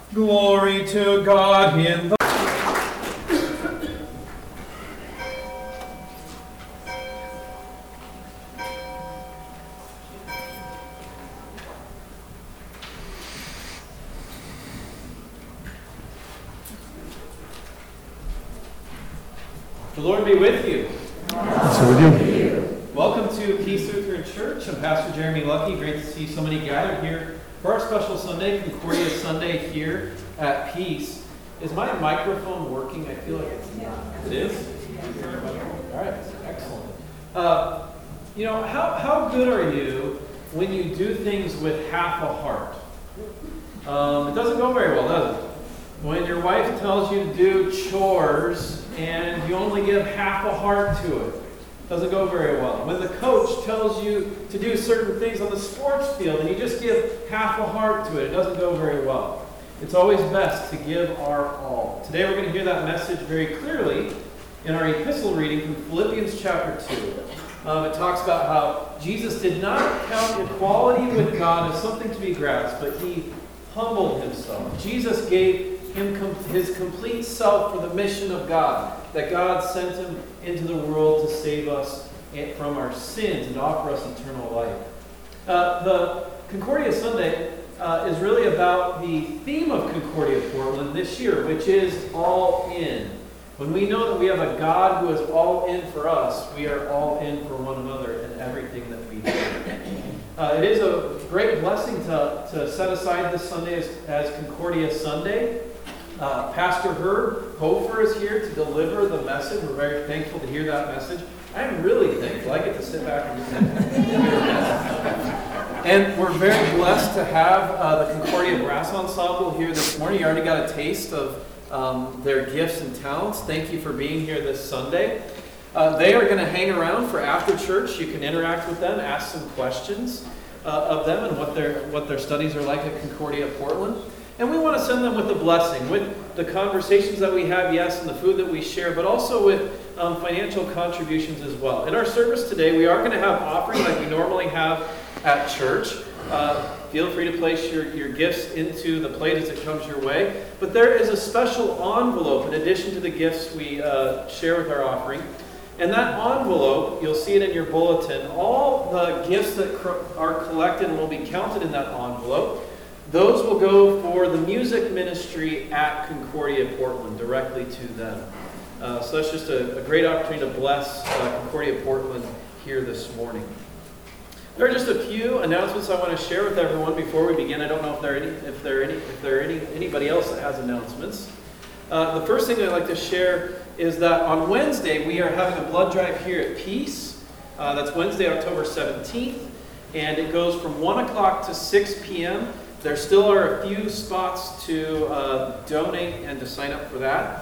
Glory to God in the... The Lord be with you. So with you. Welcome to Peace Lutheran Church. I'm Pastor Jeremy Lucky. Great to see so many gathered here for our special Sunday, Concordia Sunday here at Peace. Is my microphone working? I feel like it's not. It is? All right, excellent. How good are you when you do things with half a heart? It doesn't go very well, does it? When your wife tells you to do chores and you only give half a heart to it, doesn't go very well. When the coach tells you to do certain things on the sports field and you just give half a heart to it, it doesn't go very well. It's always best to give our all. Today we're going to hear that message very clearly in our epistle reading from Philippians chapter 2. It talks about how Jesus did not count equality with God as something to be grasped, but he humbled himself. Jesus gave him his complete self for the mission of God, that God sent him into the world to save us from our sins and offer us eternal life. The Concordia Sunday is really about the theme of Concordia Portland this year, which is all in. When we know that we have a God who is all in for us, we are all in for one another in everything that we do. It is a great blessing to set aside this Sunday as Concordia Sunday. Pastor Herb Hofer is here to deliver the message. We're very thankful to hear that message. I'm really thankful. I get to sit back and and we're very blessed to have the Concordia Brass Ensemble here this morning. You already got a taste of their gifts and talents. Thank you for being here this Sunday. They are going to hang around for after church. You can interact with them, ask some questions of them and what their studies are like at Concordia Portland. And we want to send them with a blessing, with the conversations that we have, yes, and the food that we share, but also with financial contributions as well. In our service today, we are going to have offering like we normally have at church. Feel free to place your gifts into the plate as it comes your way. But there is a special envelope in addition to the gifts we share with our offering. And that envelope, you'll see it in your bulletin, all the gifts that are collected will be counted in that envelope. Those will go for the music ministry at Concordia Portland, directly to them. So that's just a great opportunity to bless Concordia Portland here this morning. There are just a few announcements I want to share with everyone before we begin. I don't know if there are anybody else that has announcements. The first thing I'd like to share is that on Wednesday we are having a blood drive here at Peace. That's Wednesday, October 17th, and it goes from 1 o'clock to 6 p.m. There still are a few spots to donate and to sign up for that.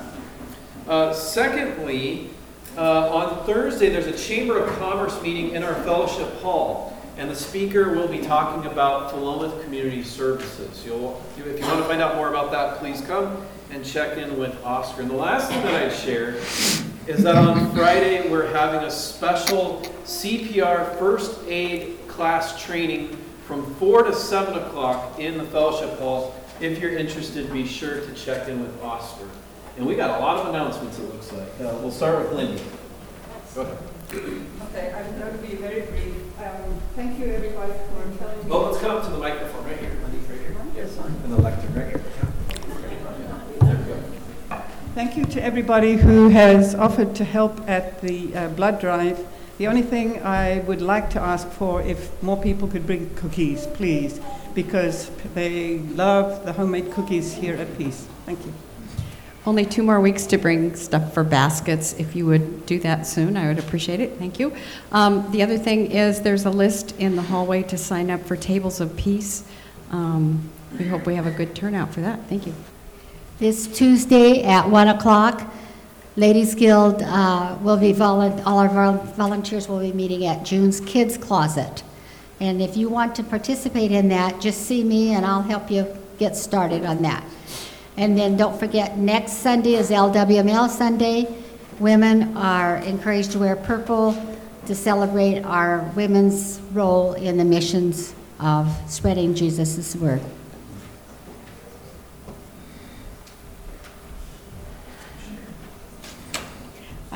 Secondly, on Thursday, there's a Chamber of Commerce meeting in our fellowship hall, and the speaker will be talking about Philomath Community Services. If you want to find out more about that, please come and check in with Oscar. And the last thing that I'd share is that on Friday, we're having a special CPR first aid class training from 4 to 7 o'clock in the fellowship hall. If you're interested, be sure to check in with Oscar. And we got a lot of announcements, it looks like. We'll start with Lindy. Go ahead. Okay, I'm going to be very brief. Thank you, everybody, for telling me. Well, let's come up to the microphone right here. Lindy, right here. Yes, and the lectern right here. There we go. Thank you to everybody who has offered to help at the blood drive. The only thing I would like to ask for, if more people could bring cookies, please, because they love the homemade cookies here at Peace. Thank you. Only 2 more weeks to bring stuff for baskets. If you would do that soon, I would appreciate it. Thank you. The other thing is there's a list in the hallway to sign up for Tables of Peace. We hope we have a good turnout for that. Thank you. This Tuesday at 1 o'clock, Ladies Guild will be all of our volunteers will be meeting at June's Kids Closet. And if you want to participate in that, just see me and I'll help you get started on that. And then don't forget, next Sunday is LWML Sunday. Women are encouraged to wear purple to celebrate our women's role in the missions of spreading Jesus' word.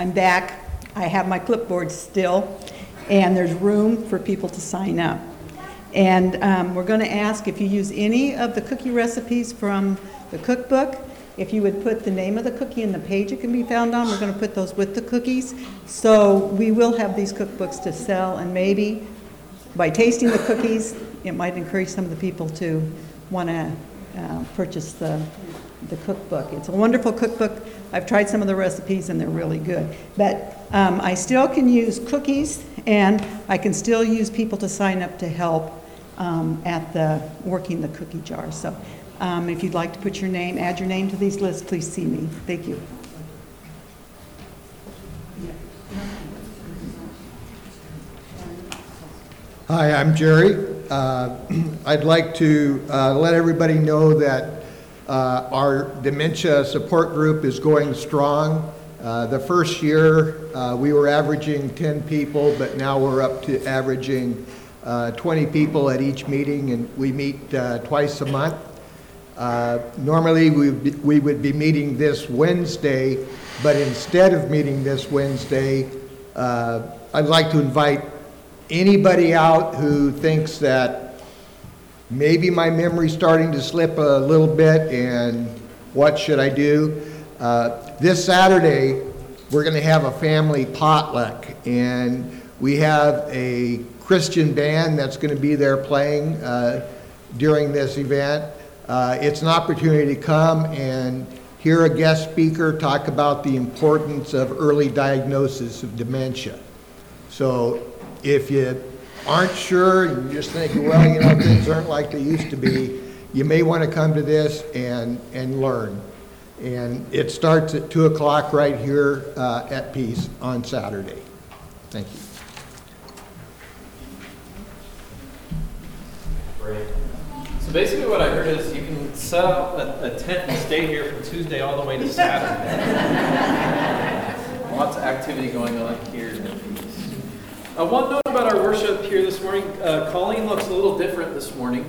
I'm back. I have my clipboard still, and there's room for people to sign up. And we're going to ask if you use any of the cookie recipes from the cookbook, if you would put the name of the cookie and the page it can be found on. We're going to put those with the cookies. So we will have these cookbooks to sell, and maybe by tasting the cookies, it might encourage some of the people to want to purchase the cookbook. It's a wonderful cookbook. I've tried some of the recipes, and they're really good. But I still can use cookies, and I can still use people to sign up to help at the working the cookie jar. So if you'd like to put your name, add your name to these lists, please see me. Thank you. Hi, I'm Jerry. I'd like to let everybody know that our dementia support group is going strong. The first year we were averaging 10 people, but now we're up to averaging 20 people at each meeting, and we meet twice a month. Normally we would be meeting this Wednesday, but instead of meeting this Wednesday, I'd like to invite anybody out who thinks that maybe my memory's starting to slip a little bit and what should I do? This Saturday, we're going to have a family potluck, and we have a Christian band that's going to be there playing during this event. It's an opportunity to come and hear a guest speaker talk about the importance of early diagnosis of dementia. So if you aren't sure, and you're just thinking, well, you know, things aren't like they used to be, you may want to come to this and learn. And it starts at 2 o'clock right here at Peace on Saturday. Thank you. Great. So basically what I heard is you can set up a tent and stay here from Tuesday all the way to Saturday. Lots of activity going on here at Peace. One note about our worship here this morning, Colleen looks a little different this morning.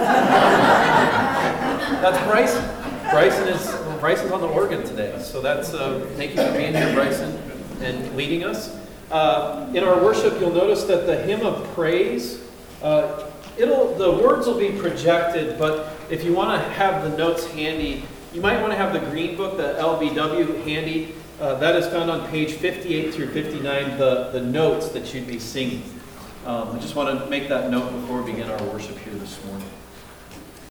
That's Bryson. Bryson's on the organ today, so that's thank you for being here, Bryson, and leading us. In our worship, you'll notice that the hymn of praise, the words will be projected, but if you want to have the notes handy, you might want to have the green book, the LBW, handy. That is found on page 58 through 59, the notes that you'd be singing. I just want to make that note before we begin our worship here this morning.